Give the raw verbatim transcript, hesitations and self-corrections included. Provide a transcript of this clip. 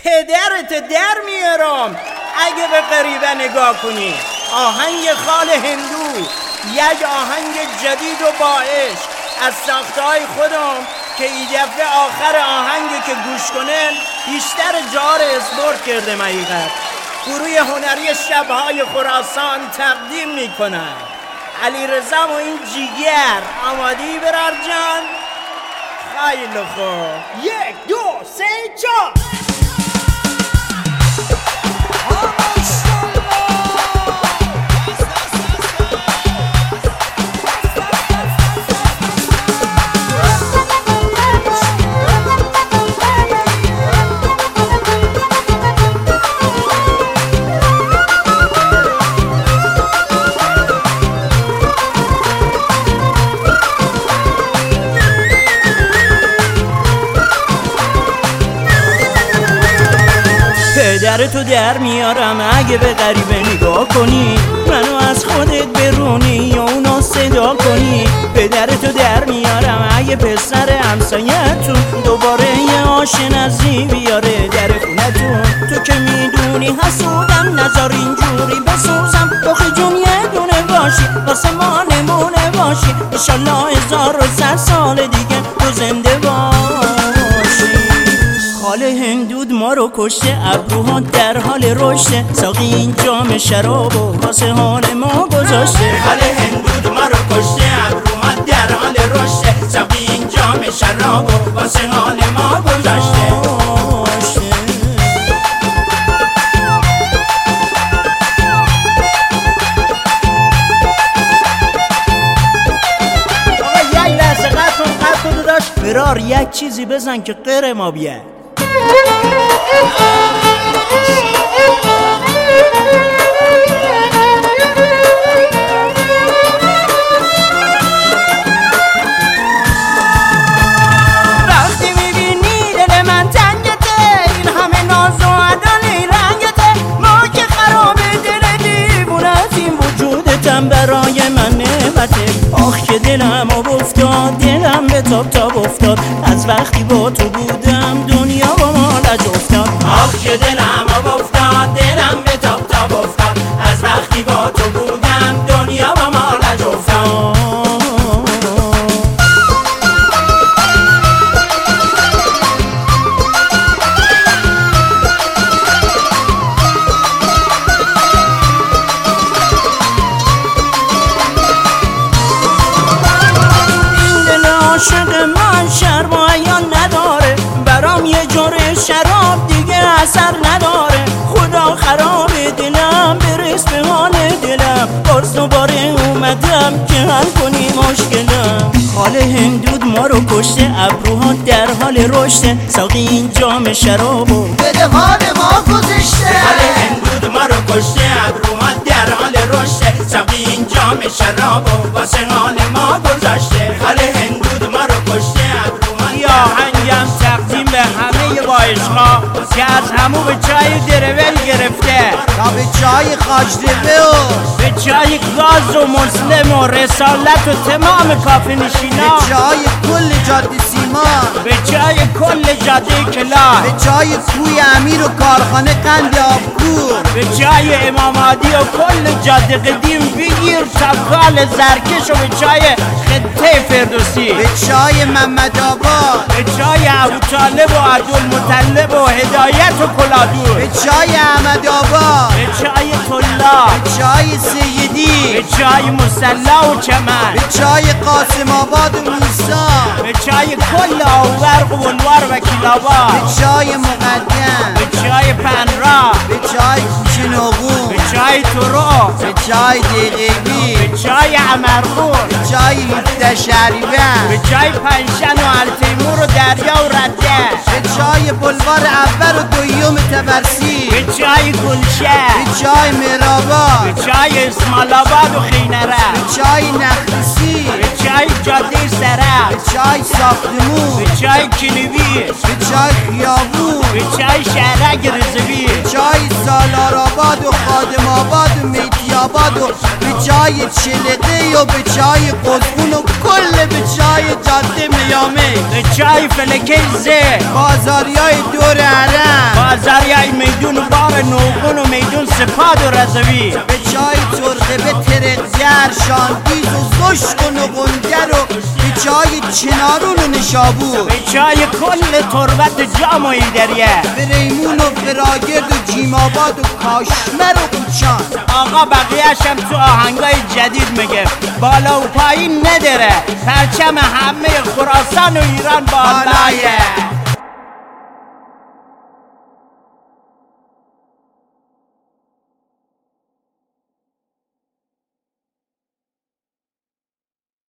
پدرت در میارم اگه به غریبه نگاه کنی. آهنگ خال هندو، یک آهنگ جدید و با عشق از ساختهای خودم که این دفعه آخر آهنگی که گوش کنن بیشتر جار اسپورت کرده حقیقت. گروه هنری شبهای خراسان تقدیم میکنن. علی رضا و این جیگر. آمادی برار جان؟ خیلی خوب. یک دو سه چهار. پدرتو در میارم اگه به غریبه نگاه کنی، منو از خودت برونی یا اونا صدا کنی. پدرتو در میارم اگه پسر همسایتون دوباره یه آشنازی بیاره در خونتون. تو که میدونی حسودم، نذار اینجوری بسوزم. آخه جون یه دونه باشی واسه ما نمونه باشی، انشالله هزار و صد سال دیگه تو زنده باشی. خال هندود ما رو کشته، ابروها در حال رشته، ساقی این جام شرابو واسه حال ما گذاشته. خال هندود ما رو کشته، ابروها در حال رشته، ساقی این جام شرابو واسه حال ما گذاشته. آقا یک لحظه قد کن قد کن داشت برار یک چیزی بزن که غیر ما بیه. وقتی میبینی دل من تنگته، این همه ناز و عدالی رنگته، ما که خراب دل دیوونه این وجودتم برای من نعمته. آخ که دلم آب افتاد، دلم به تاب تاب افتاد، از وقتی با تو بودم دنیا با ما لج افتاد. آخ که دلم آب افتاد، دلم به تاب تاب افتاد، از وقتی با تو بودم دنیا با ما لج افتاد. عاشق من شرم و عیان نداره، برام یه جوره شراب دیگه اثر نداره. خدا خراب دلم، برس به حال دلم، باز دوباره اومدم که حل کنی مشکلم. خال هندود ما رو کشته، ابروها در حال رشته، ساقی این جام شرابو بده حال ما گذشته. خال هندود ما رو کشته، ابروها در حال رشته، ساقی این جام شرابو واسه حال ما گذاشته. خال هندود ما رو کشته، ابروها یا هنگم تقدیم به همه وایشها که از همو به چای درول گرفته تا به چای خاجدوه و به چای گاز و مسلم و رسالت و تمام کافه نشینا، به چای کل جاده سیمان، به چای کل جاده کلاه، به چای کوی امیر و کارخانه قند آبکور، به چای امامادی و کل جاده قدیم بگیر تبکال زرکش و به چای خطه فردوسی، به چای محمد آباد، به چای ابوطالب و عبدالمطلب و هدایت و کلادور، به چای احمد آباد، به چای طلا، به چای سیدی، به چای مسلا و چمن، به چای قاسم آباد و موسا، به چای کل آورق و ولوار و کلابا، به چای مقدم، به چای پنرا، به چای کوچه نقون، به چای تورو، به چای دقیقی، به چای عمرخور، به چای هفته شهریور، به چای پنشن و التیمور و دریا و رده، به چای بلوار اول و دویم تبرسی، به چای گلشه، به چای مهرآباد، به چای اسماعیل آباد و خینره، به چای نخلسی، به چای جاده سره، به چای ساختمون، به چای کلیوی، به چای خیابون، به چای شهرک رضوی، به چای سالارآباد و خادم آباد و میتی آباد و به چای چلقه و به چای قزبون و کل به چای جاده میامه، به چای فلکه زه، بازاریای دور حرم، بازاری نوگون و میدون سپاد و رضوی، به چای ترقه به ترقزر شاندیز و زشک و نقنگر و به چای چنارون و نشابور، به چای کل تربت جام و ایدریه، به ریمون و فراگرد و جیماباد و کاشمر و قوچان. آقا بقیه‌اش هم تو آهنگای جدید میگه بالا و پایین نداره، پرچم همه خراسان و ایران بالایه.